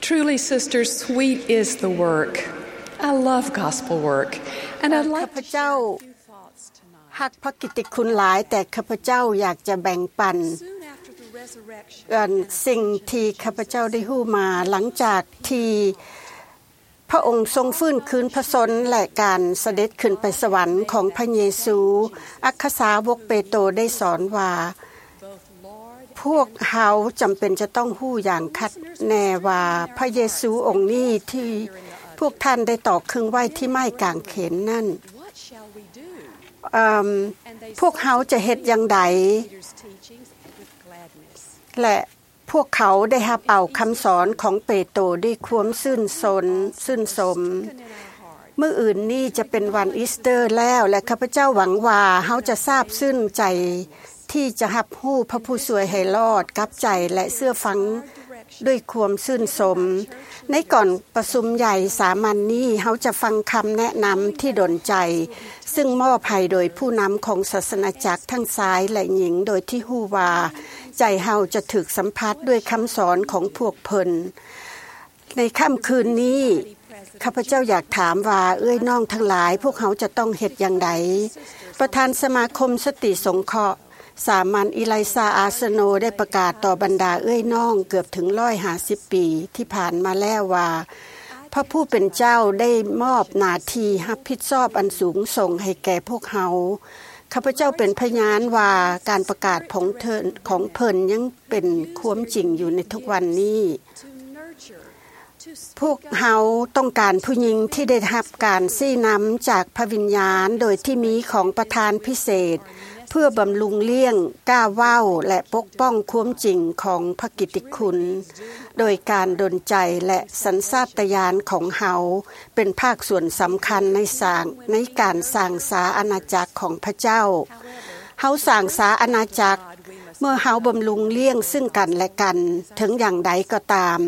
Truly, sisters, sweet is the work. I love gospel work, and I'd like to share a few thoughts tonight. ฮักพระกิตติคุณหลายแต่ข้าพเจ้าอยากจะแบ่งปันสิ่งที่ข้าพเจ้าได้ฮู้มาหลังจากที่พระองค์ทรงฟื้นคืนพระชนและการเสด็จขึ้นไปสวรรค์ของพระเยซูอัครสาวกเปโตรได้สอนว่าพวกเฮาจำเป็นจะต้องฮู้อย่างคัดแน่ว่าพระเยซูองค์นี้ที่พวกท่านได้ตอกขึงไว้ที่ไม้กางเขนนั่นพวกเฮาจะเฮ็ดอย่างใดและพวกเขาได้รับเอาคำสอนของเปโตรด้วยความชื่นชมมื้ออื่นนี้จะเป็นวันอีสเตอร์แล้วและข้าพเจ้าหวังว่าเฮาจะซาบซึ้งใจที่จะรับรู้พระผู้ช่วยให้รอดกับใจและเชื่อฟังด้วยความชื่นชมในก่อนประชุมใหญ่สามัญนี้เฮาจะฟังคำแนะนำที่ดลใจซึ่งมอบให้โดยผู้นำของศาสนาจักรทั้งชายและหญิงโดยที่ฮู้ว่าใจเฮาจะถูกสัมผัสด้วยคำสอนของพวกเพิ่นในค่ำคืนนี้ข้าพเจ้าอยากถามว่าน้องทั้งหลายพวกเขาจะต้องเฮ็ดอย่างไรประธานสมาคมสติสงเคราะห์สามัญอิไลซาอาสโนได้ประกาศต่อบรรดาน้องเกือบถึง150ปีที่ผ่านมาแล้วว่าพระผู้เป็นเจ้าได้มอบหน้าที่รับผิดชอบอันสูงส่งให้แก่พวกเขาข้าพเจ้าเป็นพยานว่าการประกาศของเพิ่นยังเป็นความจริงอยู่ในทุกวันนี้พวกเฮาต้องการผู้หญิงที่ได้รับการชี้นำจากพระวิญญาณโดยที่มีของประธานพิเศษเพื่อบำรุงเลี้ยงก้าวเว้าและปกป้องความจริงของพระกิตติคุณโดยการดลใจและสัญชาตญาณของเฮาเป็นภาคส่วนสำคัญในการสร้างสาอาณาจักรของพระเจ้าเฮาสร้างสาอาณาจักรเมื่อเฮาบำรุงเลี้ยงซึ่งกันและกันถึงอย่างใดก็ตาม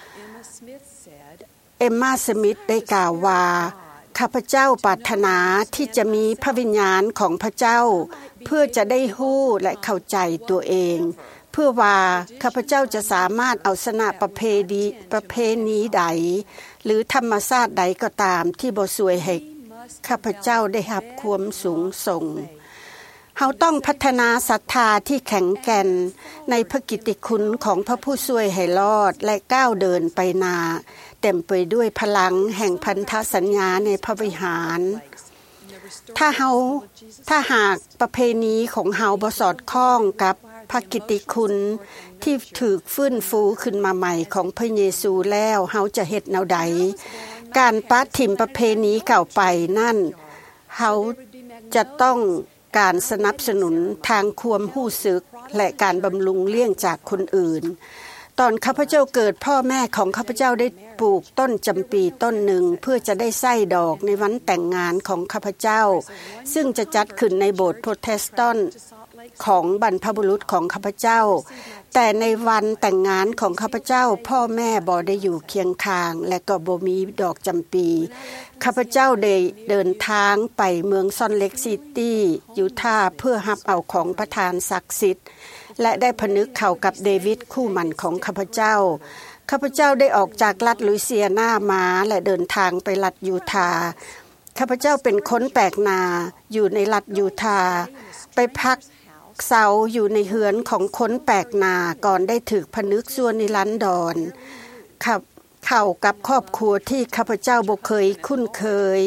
เอมมาสมิธได้กล่าวว่าข้าพเจ้าปรารถนาที่จะมีพระวิญญาณของพระเจ้าเพื่อจะได้ฮู้และเข้าใจตัวเองเพื่อว่าข้าพเจ้าจะสามารถเอาชนะประเพณีใดหรือธรรมชาติใดก็ตามที่บ่ช่วยให้ข้าพเจ้าได้รับความสูงส่งเฮาต้องพัฒนาศรัทธาที่แข็งแกร่งในพระกิตติคุณของพระผู้ช่วยให้รอดและก้าวเดินไปหน้าเต็มไปด้วยพลังแห่งพันธสัญญาในพระวิหารถ้าหากประเพณีของเฮาบ่สอดคล้องกับพระกิตติคุณที่ถูกฟื้นฟูขึ้นมาใหม่ของพระเยซูแล้วเฮาจะเฮ็ดแนวใดการปะถิ่มประเพณีเก่าไปนั่นเฮาจะต้องการสนับสนุนทางความรู้สึกและการบำรุงเลี้ยงจากคนอื่นตอนข้าพเจ้าเกิดพ่อแม่ของข้าพเจ้าได้ปลูกต้นจำปีต้นหนึ่งเพื่อจะได้ไส้ดอกในวันแต่งงานของข้าพเจ้าซึ่งจะจัดขึ้นในโบสถ์โปรเตสแตนต์ของบรรพบุรุษของข้าพเจ้าแต่ในวันแต่งงานของข้าพเจ้าพ่อแม่บ่ได้อยู่เคียงข้างและก็บ่มีดอกจำปีข้าพเจ้าได้เดินทางไปเมืองซอนเล็กซิตี้ยูทาห์เพื่อรับเอาของประทานศักดิ์สิทธิ์และได้ผนึกเข้ากับเดวิดคู่หมั่นของข้าพเจ้าข้าพเจ้าได้ออกจากรัฐลุยเซียนามาและเดินทางไปรัฐยูทาห์ข้าพเจ้าเป็นคนแปลกหน้าอยู่ในรัฐยูทาห์ไปพักเสาอยู่ในเฮือนของคนแปลกหน้าก่อนได้ถูกผนึกชั่วนิรันดรเข้ากับครอบครัวที่ข้าพเจ้าบ่เคยคุ้นเคย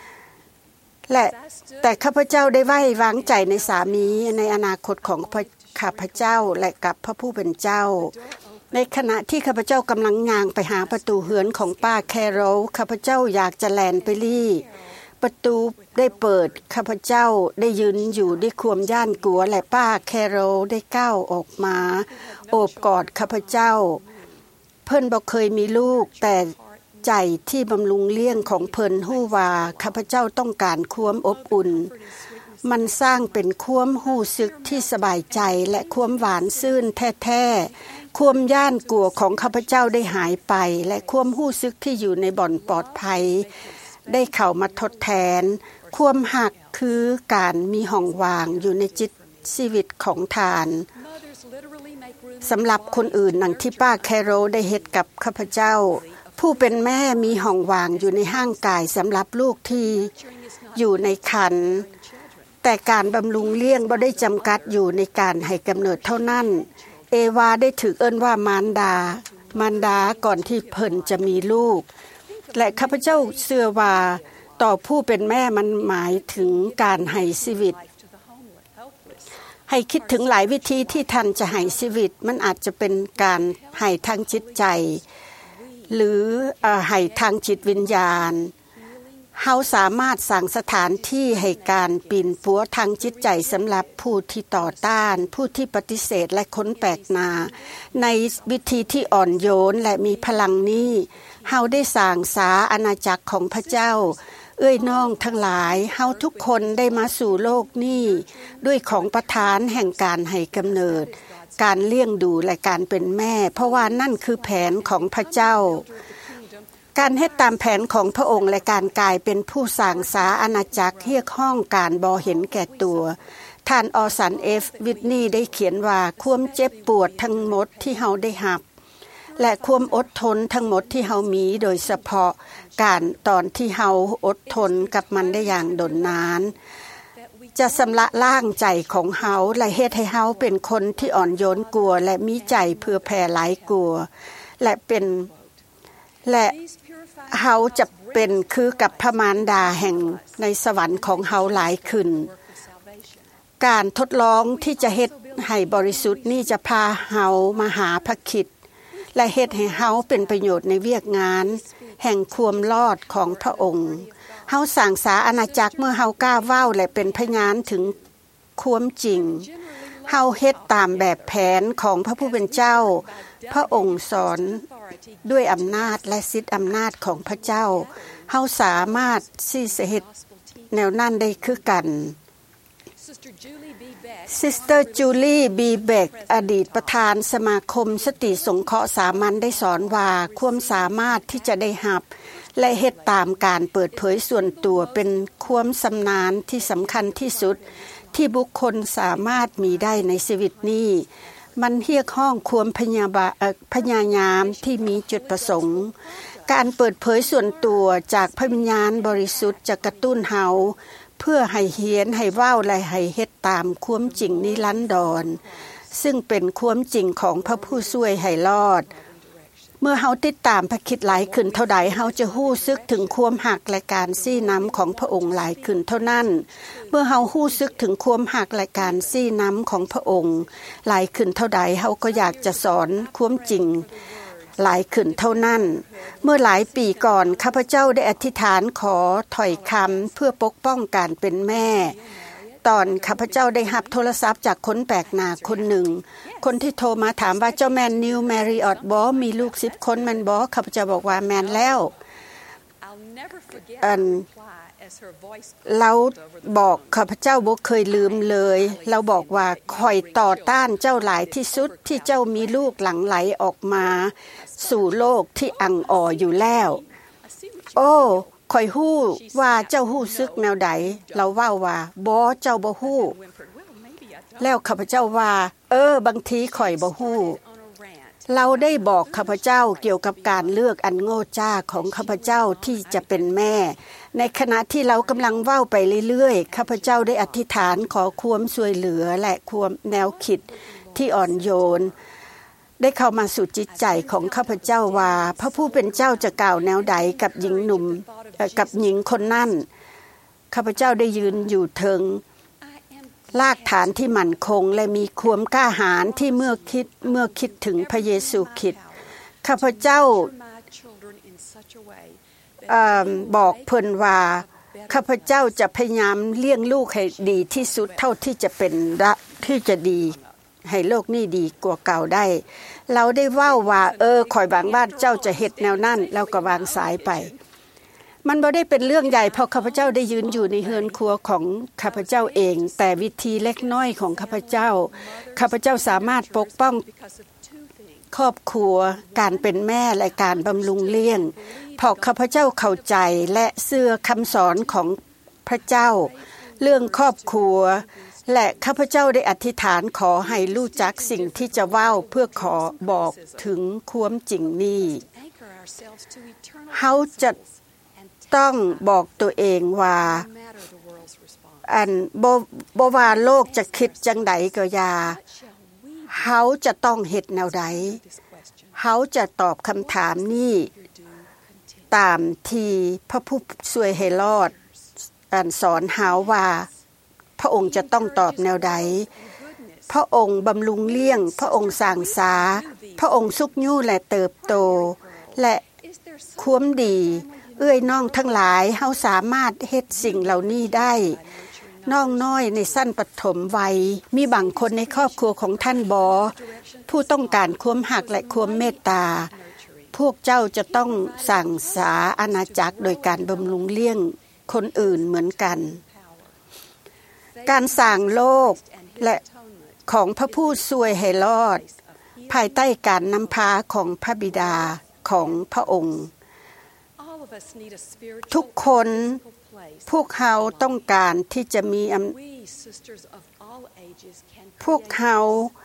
แต่ข้าพเจ้าได้ไว้วางใจในสามีในอนาคตของข้าพเจ้าและกับพระผู้เป็นเจ้าในขณะที่ข้าพเจ้ากำลังย่างไปหาประตูเฮือนของป้าแคโรลข้าพเจ้าอยากจะแล่นไปลี่ประตูได้เปิดข้าพเจ้าได้ยืนอยู่ด้วยความย่านกลัวและป้าแคโรลได้ก้าวออกมาโอบกอดข้าพเจ้าเพิ่นบ่เคยมีลูกแต่ใจที่บำรุงเลี้ยงของเพิ่นฮู้ว่าข้าพเจ้าต้องการความอบอุ่นมันสร้างเป็นความรู้สึกที่สบายใจและความหวานซื่นแท้ๆความย่านกลัวของข้าพเจ้าได้หายไปและความรู้สึกที่อยู่ในบ่อนปลอดภัยได้เข้ามาทดแทนความหักคือการมีห้องว่างอยู่ในจิตชีวิตของทานสำหรับคนอื่นดังที่ป้าแคโรได้เฮ็ดกับข้าพเจ้าผู้เป็นแม่มีห้องว่างอยู่ในห้างกายสำหรับลูกที่อยู่ในครรภ์แต่การบำรุงเลี้ยงบ่ได้จำกัดอยู่ในการให้กำเนิดเท่านั้นเอวาได้ถูกเอิ้นว่ามารดาก่อนที่เพิ่นจะมีลูกและข้าพเจ้าเชื่อว่าต่อผู้เป็นแม่มันหมายถึงการให้ชีวิตให้คิดถึงหลายวิธีที่ท่านจะให้ชีวิตมันอาจจะเป็นการให้ทางจิตใจหรือให้ทางจิตวิญญาณเฮาสามารถสร้างสถานที่ให้การปีนปัวทางจิตใจสำหรับผู้ที่ต่อต้านผู้ที่ปฏิเสธและคนแปลกหน้าในวิธีที่อ่อนโยนและมีพลังนี้เฮาได้สร้างสาอาณาจักรของพระเจ้าเอ้ยน้องทั้งหลายเฮาทุกคนได้มาสู่โลกนี้ด้วยของประทานแห่งการให้กำเนิดการเลี้ยงดูและการเป็นแม่เพราะว่านั่นคือแผนของพระเจ้าการเฮ็ดตามแผนของพระองค์และการกลายเป็นผู้สร้างสาอาณาจักรเรียกห้องการบ่เห็นแก่ตัวท่านออสันเอฟวิทนีได้เขียนว่าความเจ็บปวดทั้งหมดที่เฮาได้รับและความอดทนทั้งหมดที่เฮามีโดยเฉพาะการตอนที่เฮาอดทนกับมันได้อย่างดนนานจะสำระล้างใจของเฮาและเฮ็ดให้เฮาเป็นคนที่อ่อนโยนกลัวและมีใจเพื่อแผ่หลายกลัวและเฮาจะเป็นคือกับพระมารดาแห่งในสวรรค์ของเฮาหลายขึ้นการทดลองที่จะเฮ็ดให้บริสุทธิ์นี่จะพาเฮามาหาพระคริสต์และเฮ็ดให้เฮาเป็นประโยชน์ในเวียกงานแห่งความรอดของพระองค์เฮาสร้างสาอาณาจักรเมื่อเฮากล้าเว้าและเป็นพยานถึงความจริงเฮาเฮ็ดตามแบบแผนของพระผู้เป็นเจ้าพระองค์สอนด้วยอำนาจและสิทธิอำนาจของพระเจ้าเฮาสามารถที่จะเฮ็ดแนวนั้นได้คือกันซิสเตอร์จูลี่บีเบกอดีตประธานสมาคมสติสงเคราะห์สามัญได้สอนว่าความสามารถที่จะได้รับและเฮ็ดตามการเปิดเผยส่วนตัวเป็นความชำนาญที่สำคัญที่สุดที่บุคคลสามารถมีได้ในชีวิตนี้มันเรียกห้องความพยายามที่มีจุดประสงค์การเปิดเผยส่วนตัวจากพระวิญญาณบริสุทธิ์จะกระตุ้นเฮาเพื่อให้เขียนให้เว้าและให้เฮ็ดตามความจริงนิรันดรซึ่งเป็นความจริงของพระผู้ช่วยให้รอดเมื่อเฮาติดตามพระคริสต์หลายขึ้นเท่าใดเฮาจะฮู้สึกถึงความหักและการซี้นำของพระองค์หลายขึ้นเท่านั้นเมื่อเฮาฮู้สึกถึงความหักและการซี้นำของพระองค์หลายขึ้นเท่าใดเฮาก็อยากจะสอนความจริงหลายขึ้นเท่านั้นเมื่อหลายปีก่อนข้าพเจ้าได้อธิษฐานขอถ้อยคำเพื่อปกป้องการเป็นแม่ตอนข้าพเจ้าได้รับโทรศัพท์จากคนแปลกหน้าคนหนึ่งคนที่โทรมาถามว่าเจ้าแม่นนิวแมรี่ออตบ่มีลูก10คนแม่นบ่ข้าพเจ้าบอกว่าแม่นแล้วเราบอกข้าพเจ้าบ่เคยลืมเลยเราบอกว่าข่อยต่อต้านเจ้าหลายที่สุดที่เจ้ามีลูกหลั่งไหลออกมาสู่โลกที่อังอ่ออยู่แล้วโอ้ข่อยฮู้ว่าเจ้าฮู้สึกแนวใดเราเว้าว่าบ่เจ้าบ่ฮู้แล้วข้าพเจ้าว่าบางทีข่อยบ่ฮู้เราได้บอกข้าพเจ้าเกี่ยวกับการเลือกอันโง่จ้าของข้าพเจ้าที่จะเป็นแม่ในขณะที่เรากำลังเว้าไปเรื่อยๆข้าพเจ้าได้อธิษฐานขอความช่วยเหลือและความแนวคิดที่อ่อนโยนได้เข้ามาสู่จิตใจของข้าพเจ้าว่าพระผู้เป็นเจ้าจะกล่าวแนวใดกับหญิงหนุ่มกับหญิงคนนั้นข้าพเจ้าได้ยืนอยู่เทิงรากฐานที่มั่นคงและมีความกล้าหาญที่เมื่อคิดถึงพระเยซูคริสต์ข้าพเจ้าบอกเพิ่นว่าข้าพเจ้าจะพยายามเลี้ยงลูกให้ดีที่สุดเท่าที่จะเป็นที่จะดีให้โลกนี้ดีกว่าเก่าได้เราได้เว้าว่าข่อยหวังว่าเจ้าจะเฮ็ดแนวนั้นแล้วก็วางสายไปมันบ่ได้เป็นเรื่องใหญ่เพราะข้าพเจ้าได้ยืนอยู่ในเฮือนครัวของข้าพเจ้าเองแต่วิธีเล็กน้อยของข้าพเจ้าสามารถปกป้องครอบครัวการเป็นแม่และการบำรุงเลี้ยงเพราะข้าพเจ้าเข้าใจและเชื่อคำสอนของพระเจ้าเรื่องครอบครัวและข้าพเจ้าได้อธิษฐานขอให้รู้จักสิ่งที่จะเว้าเพื่อขอบอกถึงความจริงนี้เฮาจะต้องบอกตัวเองว่าบ่ว่าโลกจะคิดจังใดก็อย่าเฮาจะต้องเฮ็ดแนวใดเฮาจะตอบคำถามนี้ตามที่พระผู้ช่วยให้รอดสอนเฮาว่าพระองค์จะต้องตอบแนวใดพระองค์บำรุงเลี้ยงพระองค์สร้างสาพระองค์สุขยู่และเติบโตและความดีเอื้อยน้องทั้งหลายเฮาสามารถเฮ็ดสิ่งเหล่านี้ได้น้องน้อยในสั้นปฐมวัยมีบางคนในครอบครัวของท่านบ่ผู้ต้องการความหักและความเมตตาพวกเจ้าจะต้องสั่งสาอาณาจักรโดยการบำรุงเลี้ยงคนอื่นเหมือนกันการสร้างโลกและของพระผู้ช่วยให้รอดภายใต้การนำพาของพระบิดาของพระองค์ทุกคนพวกเฮาต้องการที่จะมีพวกเฮา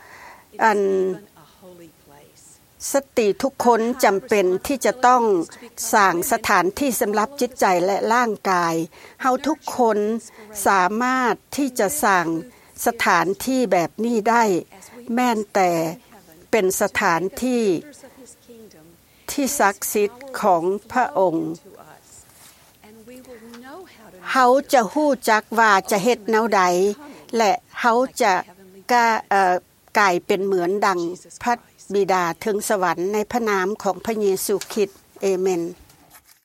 สติทุกคนจำเป็นที่จะต้องสร้างสถานที่สำหรับจิตใจและร่างกายเฮาทุกคนสามารถที่จะสร้างสถานที่แบบนี้ได้แม้แต่เป็นสถานที่ศักดิ์สิทธิ์ของพระองค์เฮาจะฮู้จักว่าจะเฮ็ดแนวใดและเฮาจะกลายเป็นเหมือนดังพระบิดาถึงสวรรค์ในพระนามของพระเยซูคริสต์เอเมน